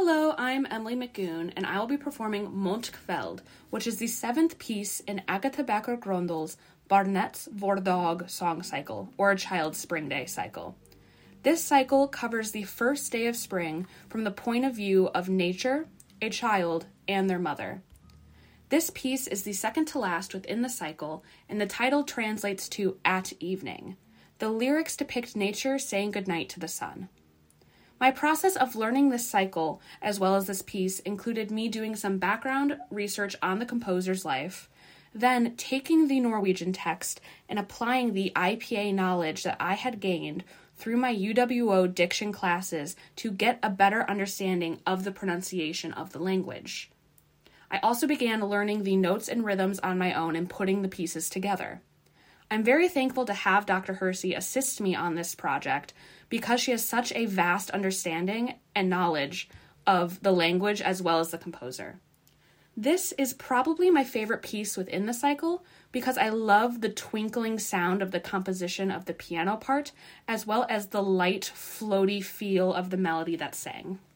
Hello, I'm Emily McGoon, and I will be performing Mondkveld, which is the 7th piece in Agatha Becker-Grondel's Barnets Vårdag song cycle, or a Child's Spring Day cycle. This cycle covers the first day of spring from the point of view of nature, a child, and their mother. This piece is the second to last within the cycle, and the title translates to At Evening. The lyrics depict nature saying goodnight to the sun. My process of learning this cycle, as well as this piece, included me doing some background research on the composer's life, then taking the Norwegian text and applying the IPA knowledge that I had gained through my UWO diction classes to get a better understanding of the pronunciation of the language. I also began learning the notes and rhythms on my own and putting the pieces together. I'm very thankful to have Dr. Hersey assist me on this project because she has such a vast understanding and knowledge of the language as well as the composer. This is probably my favorite piece within the cycle because I love the twinkling sound of the composition of the piano part as well as the light, floaty feel of the melody that's sang.